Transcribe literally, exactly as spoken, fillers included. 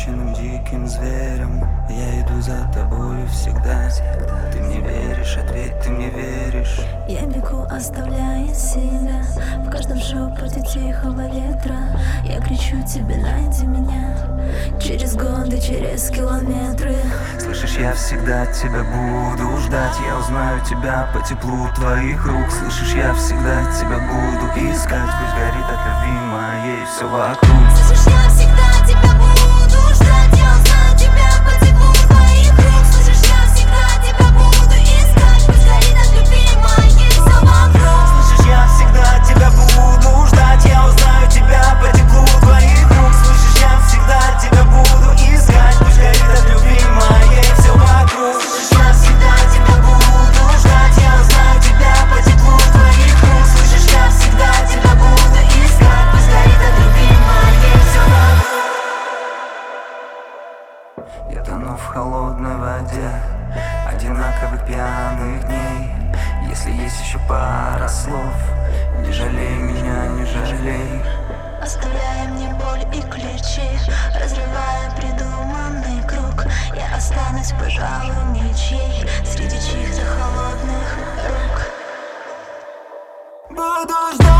неотпущенным диким зверем. Я иду за тобою всегда. Ты мне веришь, ответь, ты мне веришь. Я бегу, оставляя себя в каждом шепоте тихого ветра. Я кричу тебе: найди меня. Через годы, через километры. Слышишь, я всегда тебя буду ждать. Я узнаю тебя по теплу твоих рук. Слышишь, я всегда тебя буду искать. Пусть горит от любви моей все вокруг. Слышишь, я всегда тебя буду ждать. Я узнаю тебя по теплу твоих рук. Слышишь, я всегда тебя буду искать. Пусть горит от любви моей все вокруг. Слышишь, я всегда тебя буду ждать. Я узнаю тебя по теплу твоих рук. Слышишь, я всегда тебя буду искать. Пусть горит от любви моей все вокруг. Слышишь, я всегда тебя буду ждать. Я узнаю тебя по теплу твоих рук. Слышишь, я всегда тебя буду искать. Пусть горит от любви моей все вокруг. Я тону в холодной воде одинаковых пьяных дней. Если есть еще пара слов, не жалей меня, не жалей. Оставляя мне боль и ключи, разрывая придуманный круг. Я останусь, пожалуй, ничьей среди чьих-то холодных рук. Буду ждать.